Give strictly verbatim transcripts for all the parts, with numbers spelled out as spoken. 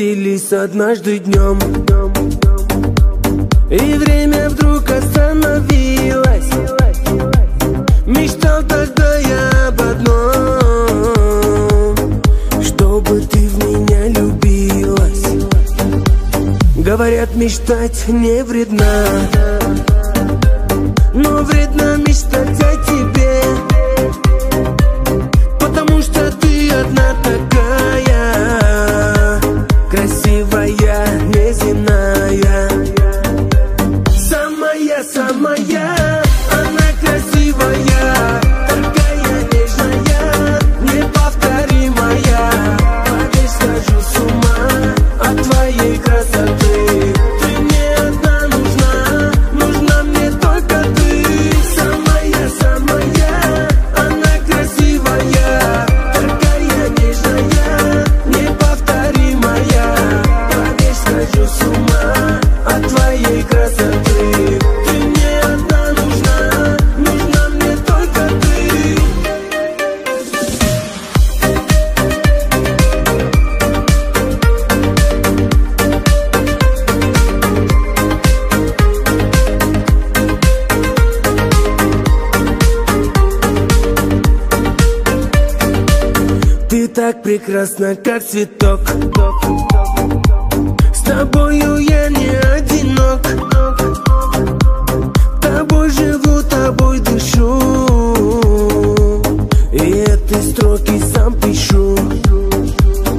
встретились однажды днем, и время вдруг остановилось. Мечтал тогда я об одном, чтобы ты в меня любилась. Говорят, мечтать не вредно, но вредно мечтать о тебе, потому что ты одна такая, красивая, неземная. Самая, самая, она красивая, такая нежная, неповторимая. Поверь, схожу с ума от твоей красоты. Ты мне одна нужна, нужна мне только ты. Самая, самая, она красивая, такая нежная, неповторимая. Поверь, схожу с ума от твоей красоты. Ты мне одна нужна, нужна мне только ты. Ты так прекрасна, как цветок. С тобою я не одинок. Тобой живу, тобой дышу, и эти строки сам пишу.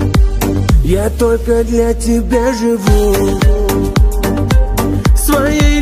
Я только для тебя живу. Своей